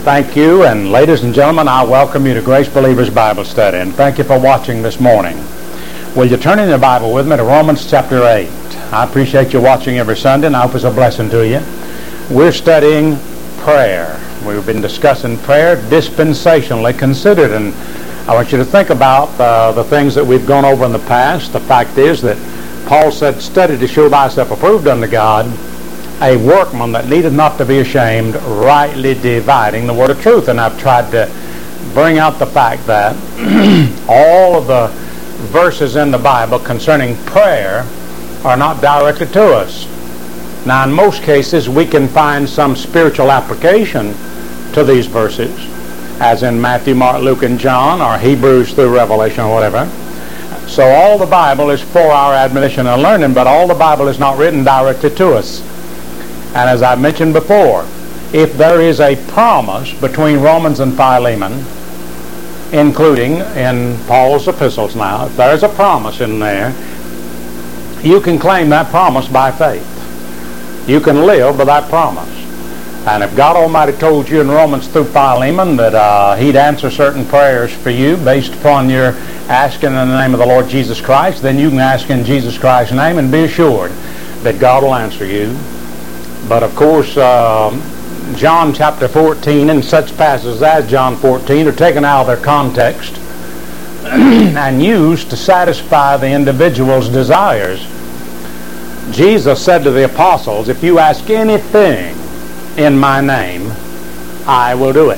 Thank you, and ladies and gentlemen, I welcome you to Grace Believers Bible Study, and thank you for watching this morning. Will you turn in your Bible with me to Romans chapter 8? I appreciate you watching every Sunday, and I hope it's a blessing to you. We're studying prayer. We've been discussing prayer dispensationally considered, and I want you to think about the things that we've gone over in the past. The fact is that Paul said, "Study to show thyself approved unto God, a workman that needeth not to be ashamed, rightly dividing the word of truth." And I've tried to bring out the fact that all of the verses in the Bible concerning prayer are not directed to us. Now, in most cases, we can find some spiritual application to these verses, as in Matthew, Mark, Luke, and John, or Hebrews through Revelation, or whatever. So all the Bible is for our admonition and learning, but all the Bible is not written directed to us. And as I mentioned before, if there is a promise between Romans and Philemon, including in Paul's epistles now, if there's a promise in there, you can claim that promise by faith. You can live by that promise. And if God Almighty told you in Romans through Philemon that He'd answer certain prayers for you based upon your asking in the name of the Lord Jesus Christ, then you can ask in Jesus Christ's name and be assured that God will answer you. But of course, John chapter 14 and such passages as John 14 are taken out of their context and used to satisfy the individual's desires. Jesus said to the apostles, "If you ask anything in my name, I will do it."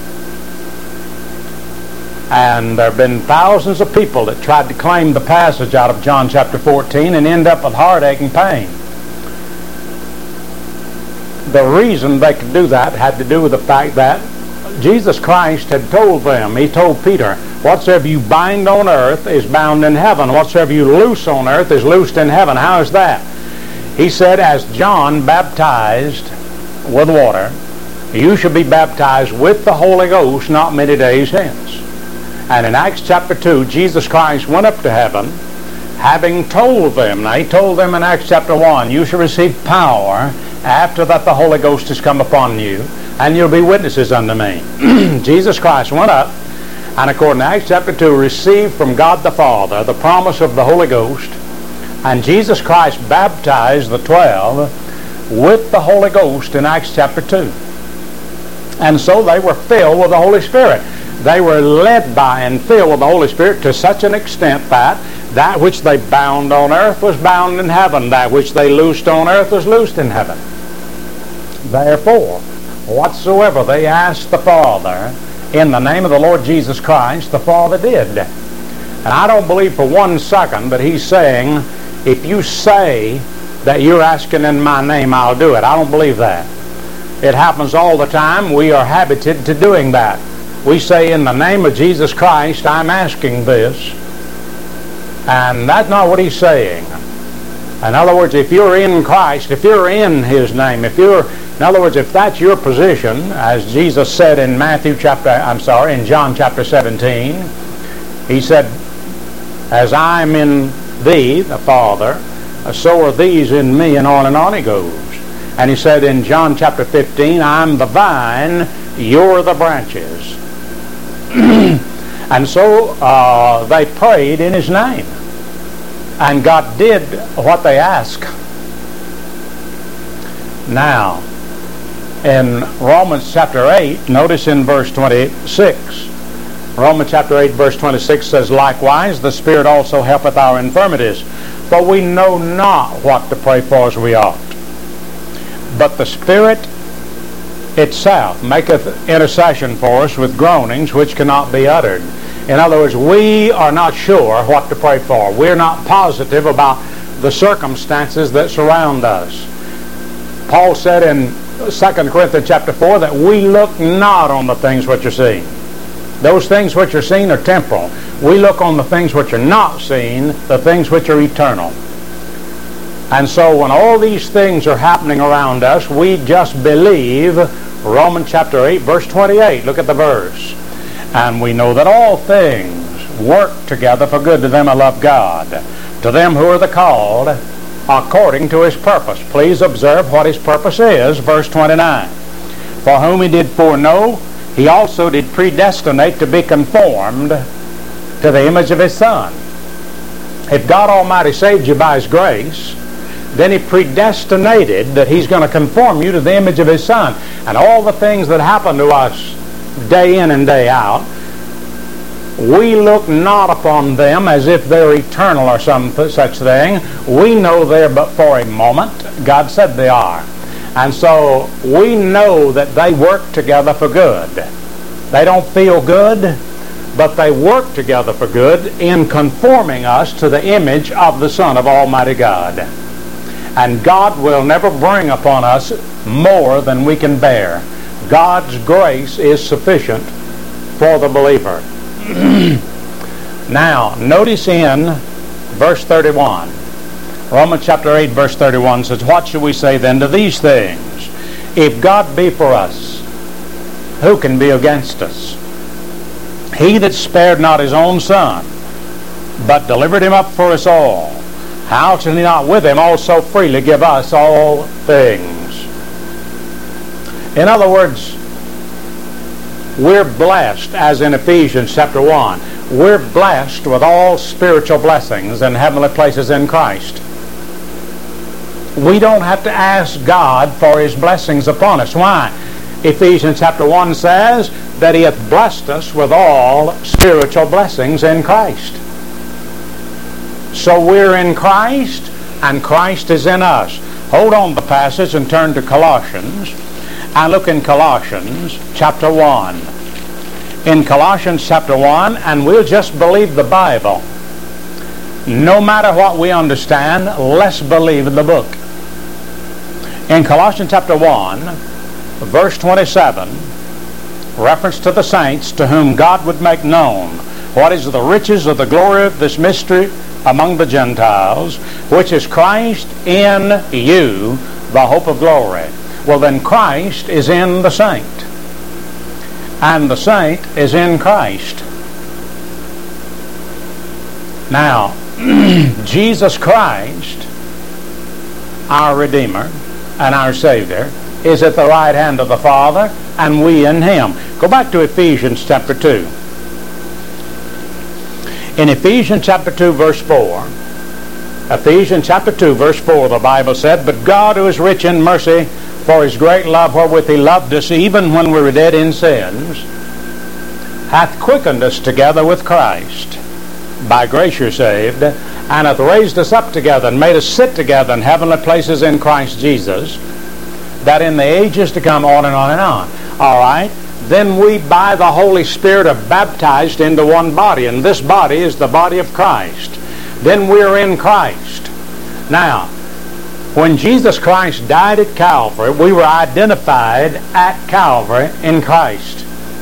And there have been thousands of people that tried to claim the passage out of John chapter 14 and end up with heartache and pain. The reason they could do that had to do with the fact that Jesus Christ had told them, He told Peter, "Whatsoever you bind on earth is bound in heaven. Whatsoever you loose on earth is loosed in heaven." How is that? He said, "As John baptized with water, you shall be baptized with the Holy Ghost not many days hence." And in Acts chapter 2, Jesus Christ went up to heaven, having told them, now He told them in Acts chapter 1, "You shall receive power after that the Holy Ghost has come upon you, and you'll be witnesses unto me." Jesus Christ went up, and according to Acts chapter 2, received from God the Father the promise of the Holy Ghost, and Jesus Christ baptized the 12 with the Holy Ghost in Acts chapter 2. And so they were filled with the Holy Spirit. They were led by and filled with the Holy Spirit to such an extent that that which they bound on earth was bound in heaven. That which they loosed on earth was loosed in heaven. Therefore, whatsoever they asked the Father in the name of the Lord Jesus Christ, the Father did. And I don't believe for one second that He's saying, "If you say that you're asking in my name, I'll do it." I don't believe that. It happens all the time. We are habited to doing that. We say, "In the name of Jesus Christ, I'm asking this." And that's not what He's saying. In other words, if you're in Christ, if you're in His name, in other words, if that's your position, as Jesus said in John chapter 17, He said, "As I'm in thee," the Father, "so are these in me," and on He goes. And He said in John chapter 15, "I'm the vine, you're the branches." And so they prayed in His name. And God did what they asked. Now, in Romans chapter 8, notice in verse 26, Romans chapter 8 verse 26 says, "Likewise the Spirit also helpeth our infirmities, for we know not what to pray for as we ought. But the Spirit itself maketh intercession for us with groanings which cannot be uttered." In other words, we are not sure what to pray for. We're not positive about the circumstances that surround us. Paul said in 2 Corinthians chapter 4 that we look not on the things which are seen. Those things which are seen are temporal. We look on the things which are not seen, the things which are eternal. And so when all these things are happening around us, we just believe Romans chapter 8 verse 28. Look at the verse. "And we know that all things work together for good to them that love God, to them who are the called according to His purpose." Please observe what His purpose is. Verse 29. "For whom He did foreknow, He also did predestinate to be conformed to the image of His Son. If God Almighty saved you by His grace, then He predestinated that He's going to conform you to the image of His Son. And all the things that happen to us day in and day out, we look not upon them as if they're eternal or some such thing. We know they're but for a moment. God said they are. And so we know that they work together for good. They don't feel good, but they work together for good in conforming us to the image of the Son of Almighty God. And God will never bring upon us more than we can bear. God's grace is sufficient for the believer. Now, notice in verse 31, Romans chapter 8, verse 31 says, "What shall we say then to these things? If God be for us, who can be against us? He that spared not His own Son, but delivered Him up for us all, how shall He not with Him also freely give us all things?" In other words, we're blessed, as in Ephesians chapter 1, we're blessed with all spiritual blessings in heavenly places in Christ. We don't have to ask God for His blessings upon us. Why? Ephesians chapter 1 says that He hath blessed us with all spiritual blessings in Christ. So we're in Christ, and Christ is in us. Hold on the passage and turn to Colossians. And look in Colossians chapter 1. In Colossians chapter 1, and we'll just believe the Bible. No matter what we understand, let's believe the book. In Colossians chapter 1, verse 27, reference to the saints to whom God would make known what is the riches of the glory of this mystery among the Gentiles, which is Christ in you, the hope of glory. Well, then Christ is in the saint, and the saint is in Christ. Now, Jesus Christ, our Redeemer and our Savior, is at the right hand of the Father, and we in Him. Go back to Ephesians chapter 2. In Ephesians chapter 2, verse 4, Ephesians chapter 2, verse 4, the Bible said, "But God, who is rich in mercy, for His great love wherewith He loved us, even when we were dead in sins, hath quickened us together with Christ. By grace you're saved, and hath raised us up together, and made us sit together in heavenly places in Christ Jesus, that in the ages to come," on and on and on. All right? Then we, by the Holy Spirit, are baptized into one body, and this body is the body of Christ. Then we're in Christ. Now, when Jesus Christ died at Calvary, we were identified at Calvary in Christ.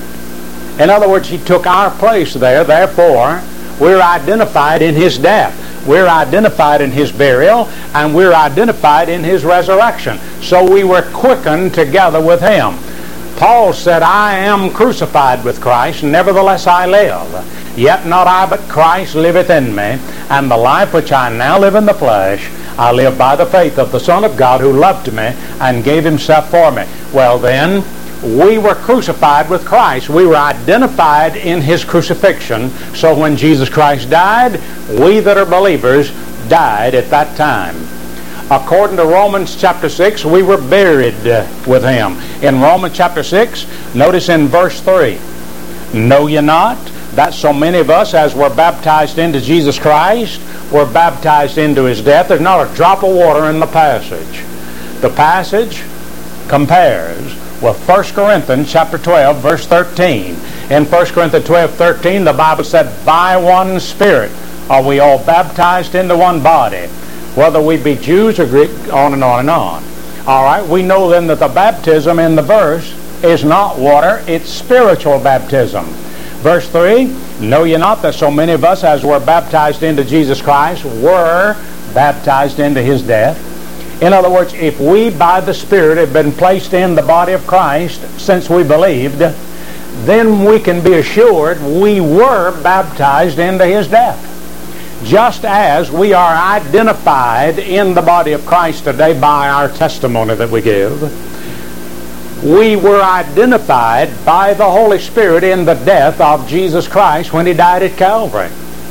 In other words, He took our place there. Therefore, we're identified in His death. We're identified in His burial, and we're identified in His resurrection. So we were quickened together with Him. Paul said, "I am crucified with Christ, nevertheless I live. Yet not I, but Christ liveth in me. And the life which I now live in the flesh, I live by the faith of the Son of God, who loved me and gave Himself for me." Well then, we were crucified with Christ. We were identified in His crucifixion. So when Jesus Christ died, we that are believers died at that time. According to Romans chapter 6, we were buried with Him. In Romans chapter 6, notice in verse 3, "Know ye not that so many of us as were baptized into Jesus Christ were baptized into His death?" There's not a drop of water in the passage. The passage compares with 1 Corinthians chapter 12, verse 13. In 1 Corinthians 12:13, the Bible said, "By one Spirit are we all baptized into one body, whether we be Jews or Greek," on and on and on. All right, we know then that the baptism in the verse is not water, it's spiritual baptism. Verse 3, "Know ye not that so many of us as were baptized into Jesus Christ were baptized into His death?" In other words, if we by the Spirit have been placed in the body of Christ since we believed, then we can be assured we were baptized into His death. Just as we are identified in the body of Christ today by our testimony that we give, we were identified by the Holy Spirit in the death of Jesus Christ when He died at Calvary.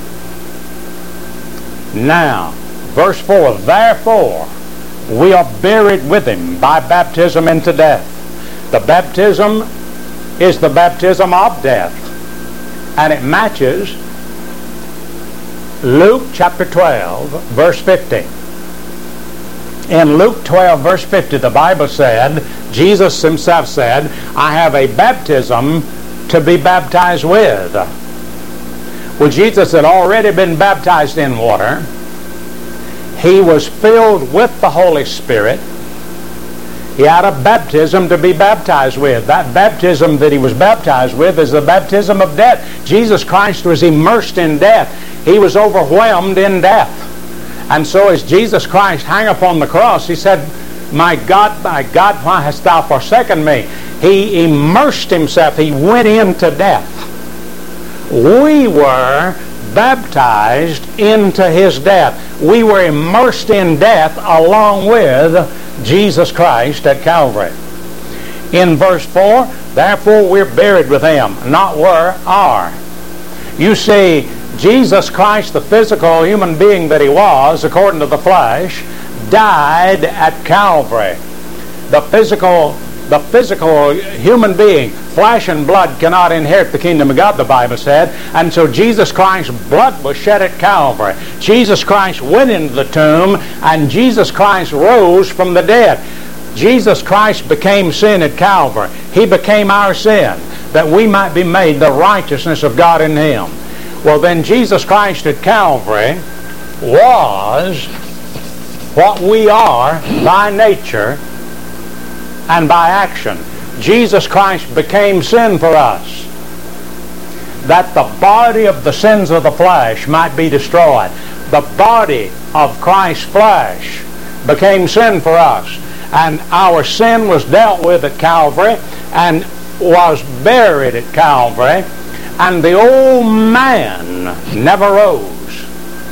Now, verse 4, therefore, we are buried with Him by baptism into death. The baptism is the baptism of death. And it matches Luke chapter 12, verse 50. In Luke 12, verse 50, the Bible said, Jesus Himself said, I have a baptism to be baptized with. Well, Jesus had already been baptized in water. He was filled with the Holy Spirit. He had a baptism to be baptized with. That baptism that He was baptized with is the baptism of death. Jesus Christ was immersed in death. He was overwhelmed in death. And so as Jesus Christ hung upon the cross, He said, my God, why hast Thou forsaken me? He immersed Himself. He went into death. We were baptized into His death. We were immersed in death along with Jesus Christ at Calvary. In verse 4, therefore we're buried with Him, not were, are. You see, Jesus Christ, the physical human being that He was, according to the flesh, died at Calvary. The physical human being, flesh and blood, cannot inherit the kingdom of God, the Bible said. And so Jesus Christ's blood was shed at Calvary. Jesus Christ went into the tomb, and Jesus Christ rose from the dead. Jesus Christ became sin at Calvary. He became our sin, that we might be made the righteousness of God in Him. Well, then Jesus Christ at Calvary was what we are by nature and by action. Jesus Christ became sin for us, that the body of the sins of the flesh might be destroyed. The body of Christ's flesh became sin for us, and our sin was dealt with at Calvary and was buried at Calvary, and the old man never rose.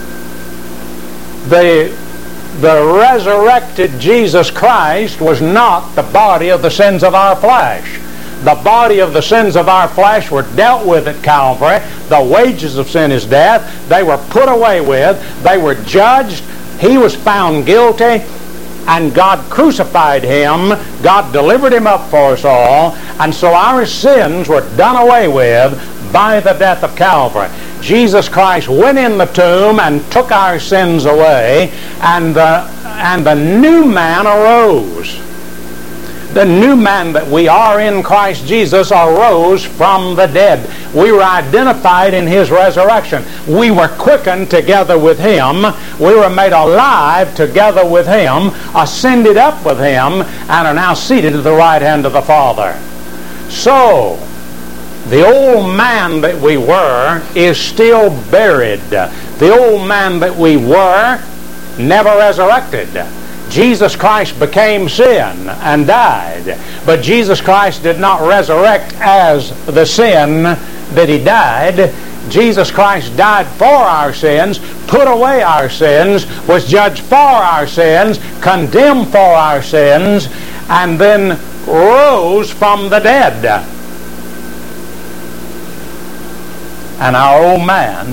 The resurrected Jesus Christ was not the body of the sins of our flesh. The body of the sins of our flesh were dealt with at Calvary. The wages of sin is death. They were put away with. They were judged. He was found guilty, and God crucified Him. God delivered Him up for us all, and so our sins were done away with by the death of Calvary. Jesus Christ went in the tomb and took our sins away, and the new man arose. The new man that we are in Christ Jesus arose from the dead. We were identified in His resurrection. We were quickened together with Him. We were made alive together with Him, ascended up with Him, and are now seated at the right hand of the Father. So, the old man that we were is still buried. The old man that we were never resurrected. Jesus Christ became sin and died, but Jesus Christ did not resurrect as the sin that He died. Jesus Christ died for our sins, put away our sins, was judged for our sins, condemned for our sins, and then rose from the dead. And our old man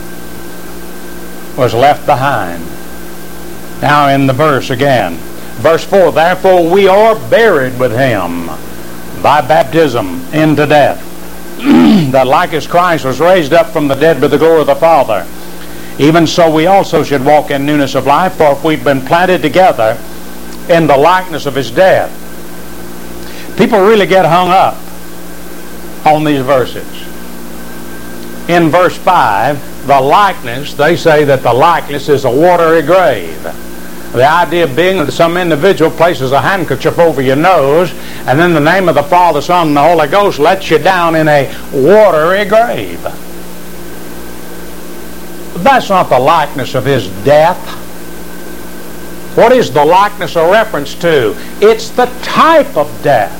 was left behind. Now in the verse again. Verse 4, therefore we are buried with Him by baptism into death, that like as Christ was raised up from the dead by the glory of the Father, even so we also should walk in newness of life. For if we've been planted together in the likeness of His death. People really get hung up on these verses. In verse 5, the likeness, they say that the likeness is a watery grave. The idea being that some individual places a handkerchief over your nose, and then the name of the Father, Son, and the Holy Ghost lets you down in a watery grave. But that's not the likeness of His death. What is the likeness a reference to? It's the type of death.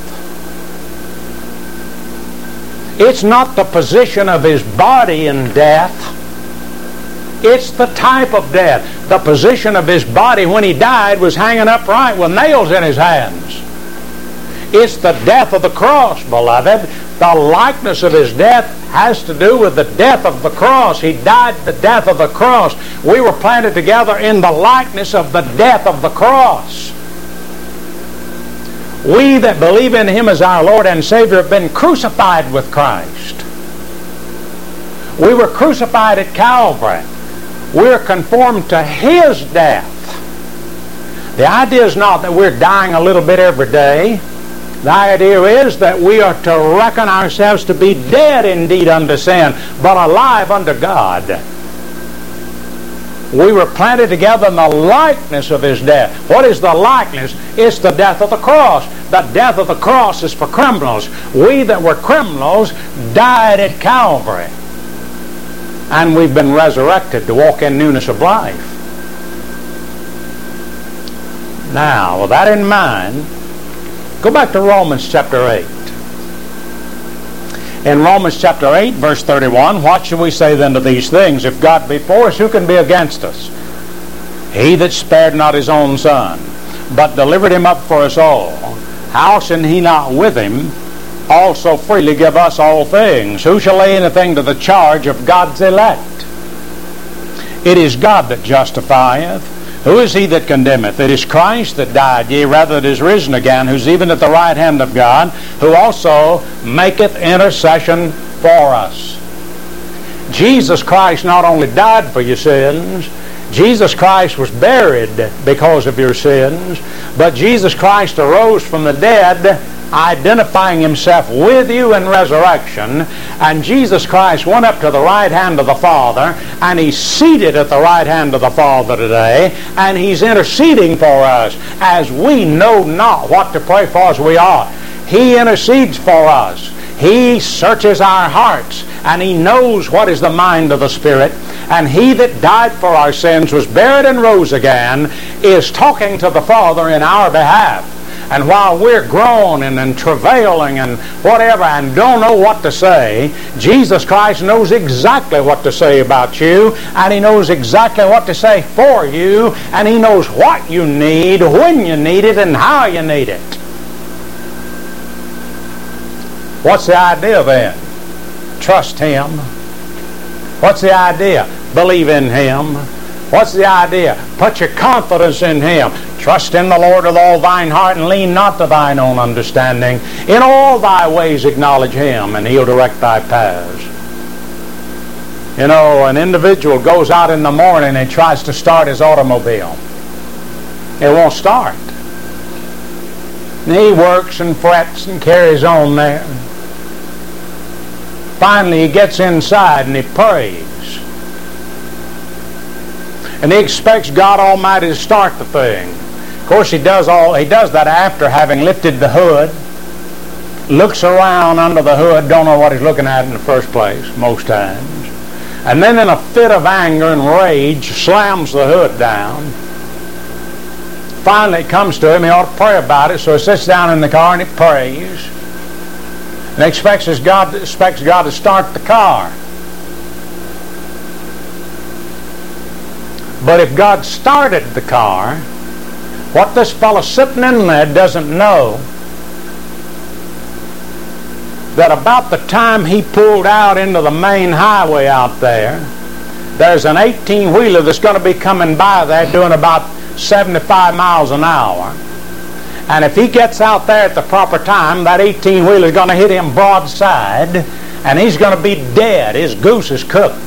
It's not the position of His body in death. It's the type of death. The position of His body when He died was hanging upright with nails in His hands. It's the death of the cross, beloved. The likeness of his death has to do with the death of the cross. He died the death of the cross. We were planted together in the likeness of the death of the cross. We that believe in him as our Lord and Savior have been crucified with Christ. We were crucified at Calvary. We're conformed to his death. The idea is not that we're dying a little bit every day. The idea is that we are to reckon ourselves to be dead indeed unto sin, but alive unto God. We were planted together in the likeness of his death. What is the likeness? It's the death of the cross. The death of the cross is for criminals. We that were criminals died at Calvary. And we've been resurrected to walk in newness of life. Now, with that in mind, go back to Romans chapter 8. In Romans chapter 8, verse 31, what shall we say then to these things? If God be for us, who can be against us? He that spared not his own Son, but delivered him up for us all, how shall he not with him also freely give us all things? Who shall lay anything to the charge of God's elect? It is God that justifieth. Who is he that condemneth? It is Christ that died, yea, rather that is risen again, who's even at the right hand of God, who also maketh intercession for us. Jesus Christ not only died for your sins, Jesus Christ was buried because of your sins, but Jesus Christ arose from the dead, identifying himself with you in resurrection, and Jesus Christ went up to the right hand of the Father, and he's seated at the right hand of the Father today, and he's interceding for us as we know not what to pray for as we ought. He intercedes for us. He searches our hearts, and he knows what is the mind of the Spirit. And he that died for our sins, was buried, and rose again, is talking to the Father in our behalf. And while we're groaning and travailing and whatever and don't know what to say, Jesus Christ knows exactly what to say about you, and he knows exactly what to say for you, and he knows what you need, when you need it, and how you need it. What's the idea then? Trust him. What's the idea? Believe in him. What's the idea? Put your confidence in him. Trust in the Lord with all thine heart, and lean not to thine own understanding. In all thy ways acknowledge him, and he'll direct thy paths. You know, an individual goes out in the morning and tries to start his automobile. It won't start. And he works and frets and carries on there. Finally, he gets inside and he prays. And he expects God Almighty to start the thing. Of course, he does that after having lifted the hood, looks around under the hood, don't know what he's looking at in the first place, most times. And then in a fit of anger and rage, slams the hood down. Finally, it comes to him, he ought to pray about it, so he sits down in the car and he prays. And expects God to start the car. But if God started the car, what this fellow sitting in there doesn't know, that about the time he pulled out into the main highway out there, there's an 18-wheeler that's going to be coming by there doing about 75 miles an hour. And if he gets out there at the proper time, that 18-wheeler is going to hit him broadside, and he's going to be dead. His goose is cooked.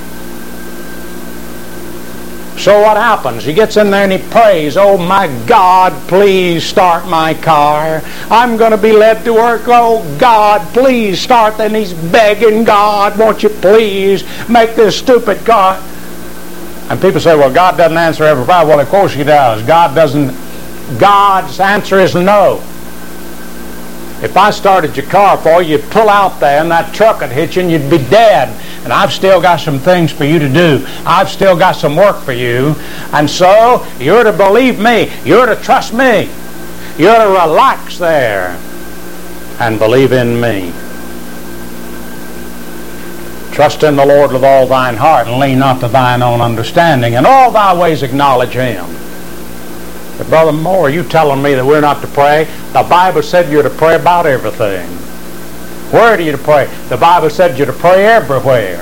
So what happens? He gets in there and he prays, oh my God, please start my car. I'm going to be led to work. Oh God, please start. Then he's begging God, won't you please make this stupid car. And people say, well, God doesn't answer every prayer. Well, of course he does. God's answer is no. If I started your car for you, you'd pull out there and that truck would hit you and you'd be dead. And I've still got some things for you to do. I've still got some work for you. And so, you're to believe me. You're to trust me. You're to relax there and believe in me. Trust in the Lord with all thine heart, and lean not to thine own understanding. In all thy ways acknowledge him. The Brother Moore, are you telling me that we're not to pray? The Bible said you're to pray about everything. Where are you to pray? The Bible said you're to pray everywhere.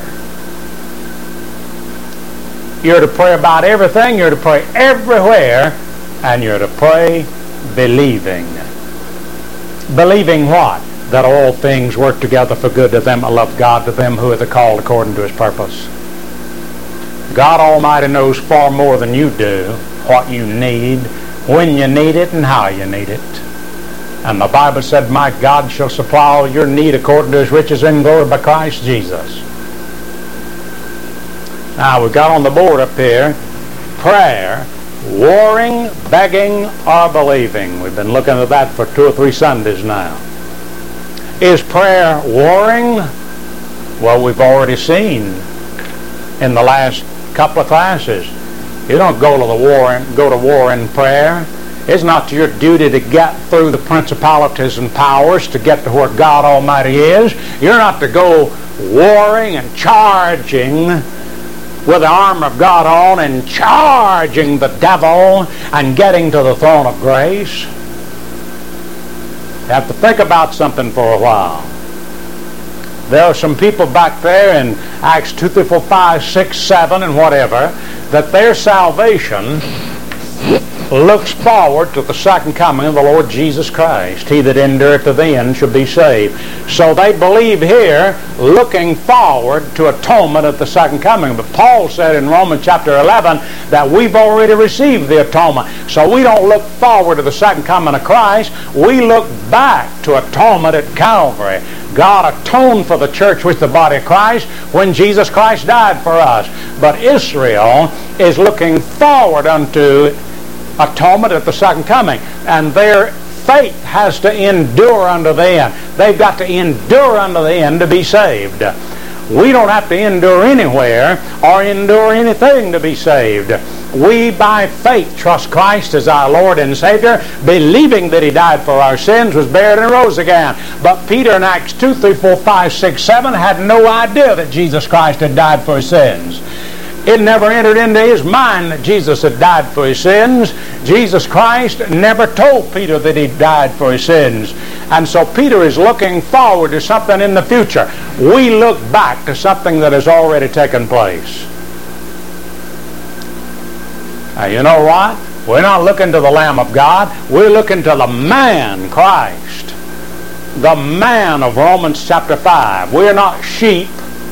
You're to pray about everything, you're to pray everywhere, and you're to pray believing. Believing what? That all things work together for good to them that love God, to them who are called according to His purpose. God Almighty knows far more than you do what you need, when you need it, and how you need it. And the Bible said, my God shall supply all your need according to His riches in glory by Christ Jesus. Now, we've got on the board up here, prayer, warring, begging, or believing. We've been looking at that for 2 or 3 Sundays now. Is prayer warring? Well, we've already seen in the last couple of classes. You don't go to war in prayer. It's not your duty to get through the principalities and powers to get to where God Almighty is. You're not to go warring and charging with the armor of God on and charging the devil and getting to the throne of grace. You have to think about something for a while. There are some people back there in Acts 2, 3, 4, 5, 6, 7, and whatever, that their salvation looks forward to the second coming of the Lord Jesus Christ. He that endureth to the end shall be saved. So they believe here, looking forward to atonement at the second coming. But Paul said in Romans chapter 11 that we've already received the atonement. So we don't look forward to the second coming of Christ. We look back to atonement at Calvary. God atoned for the church with the body of Christ when Jesus Christ died for us. But Israel is looking forward unto atonement at the second coming, and their faith has to endure unto the end. They've got to endure unto the end to be saved. We don't have to endure anywhere or endure anything to be saved. We by faith trust Christ as our Lord and Savior, believing that He died for our sins, was buried and rose again. But Peter in Acts 2, 3, 4, 5, 6, 7 had no idea that Jesus Christ had died for his sins. It never entered into his mind that Jesus had died for his sins. Jesus Christ never told Peter that he died for his sins. And so Peter is looking forward to something in the future. We look back to something that has already taken place. Now, you know what? We're not looking to the Lamb of God. We're looking to the man, Christ. The man of Romans chapter 5. We're not sheep.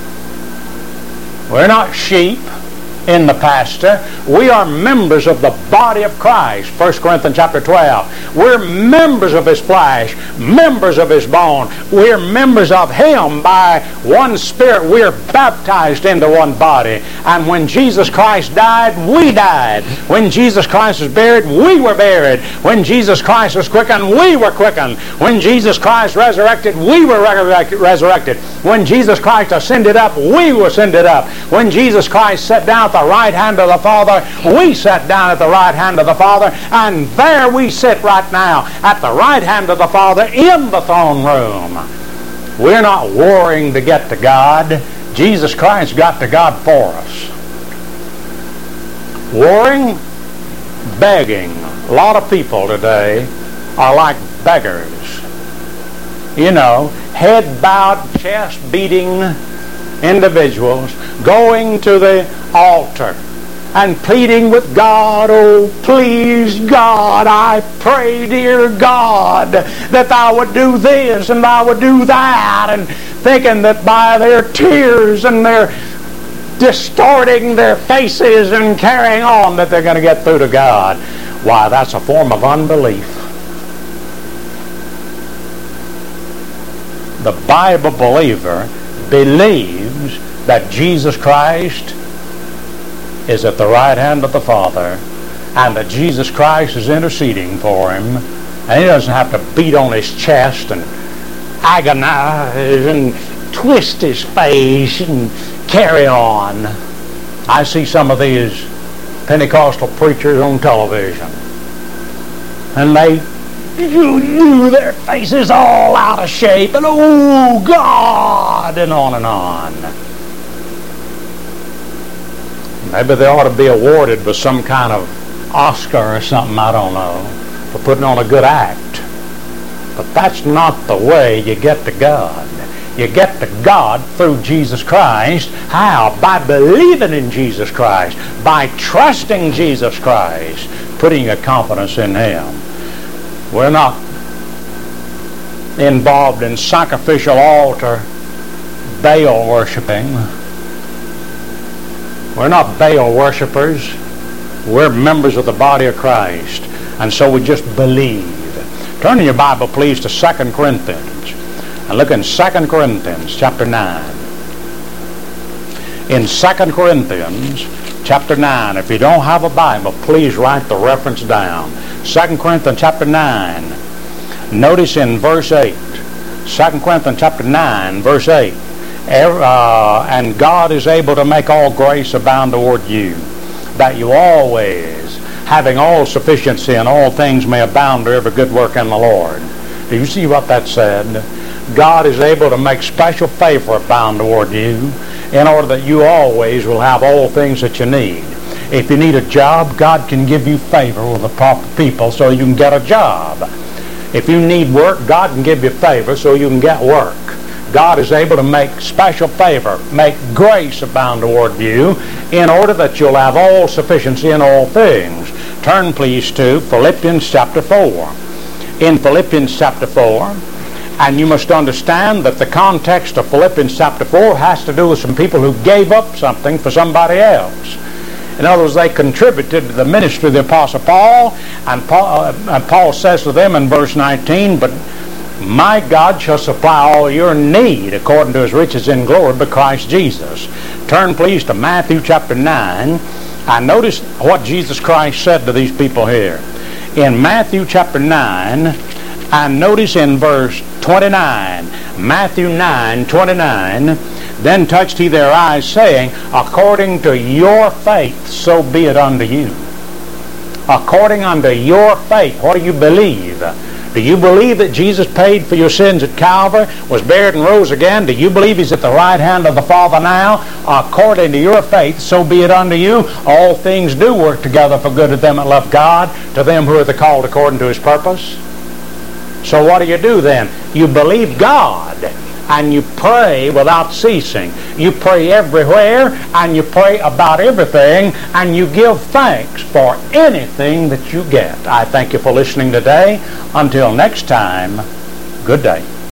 We're not sheep in the pasture. We are members of the body of Christ. 1 Corinthians chapter 12. We're members of His flesh, members of His bone. We're members of Him by one Spirit. We're baptized into one body. And when Jesus Christ died, we died. When Jesus Christ was buried, we were buried. When Jesus Christ was quickened, we were quickened. When Jesus Christ resurrected, we were resurrected. When Jesus Christ ascended up, we were ascended up. When Jesus Christ sat down at the right hand of the Father, we sat down at the right hand of the Father, and there we sit right now at the right hand of the Father in the throne room. We're not warring to get to God. Jesus Christ got to God for us. Warring, begging. A lot of people today are like beggars. You know, head bowed, chest beating individuals going to the altar and pleading with God, oh please God, I pray dear God that Thou would do this and Thou would do that, and thinking that by their tears and their distorting their faces and carrying on that they're going to get through to God. Why, that's a form of unbelief. The Bible believer believes that Jesus Christ is at the right hand of the Father, and that Jesus Christ is interceding for him, and he doesn't have to beat on his chest and agonize and twist his face and carry on. I see some of these Pentecostal preachers on television, and their faces all out of shape, and oh God, and on and on. Maybe they ought to be awarded with some kind of Oscar or something, I don't know, for putting on a good act. But that's not the way you get to God. You get to God through Jesus Christ. How? By believing in Jesus Christ. By trusting Jesus Christ. Putting your confidence in Him. We're not involved in sacrificial altar Baal worshiping. We're not Baal worshipers. We're members of the body of Christ. And so we just believe. Turn in your Bible, please, to 2 Corinthians. And look in 2 Corinthians chapter 9. In 2 Corinthians chapter 9, if you don't have a Bible, please write the reference down. 2 Corinthians chapter 9. Notice in verse 8. 2 Corinthians chapter 9, verse 8. And God is able to make all grace abound toward you, that you always, having all sufficiency in all things, may abound to every good work in the Lord. Do you see what that said? God is able to make special favor abound toward you in order that you always will have all things that you need. If you need a job, God can give you favor with the proper people so you can get a job. If you need work, God can give you favor so you can get work. God is able to make special favor, make grace abound toward you in order that you'll have all sufficiency in all things. Turn please to Philippians chapter 4. In Philippians chapter 4, and you must understand that the context of Philippians chapter 4 has to do with some people who gave up something for somebody else. In other words, they contributed to the ministry of the Apostle Paul, and Paul says to them in verse 19, but my God shall supply all your need according to His riches in glory by Christ Jesus. Turn please to Matthew chapter 9, and notice what Jesus Christ said to these people here. In Matthew chapter 9, and notice in verse 29, Matthew 9:29, then touched He their eyes, saying, according to your faith, so be it unto you. According unto your faith. What do you believe? Do you believe that Jesus paid for your sins at Calvary, was buried and rose again? Do you believe He's at the right hand of the Father now? According to your faith, so be it unto you. All things do work together for good to them that love God, to them who are the called according to His purpose. So what do you do then? You believe God, and you pray without ceasing. You pray everywhere, and you pray about everything, and you give thanks for anything that you get. I thank you for listening today. Until next time, good day.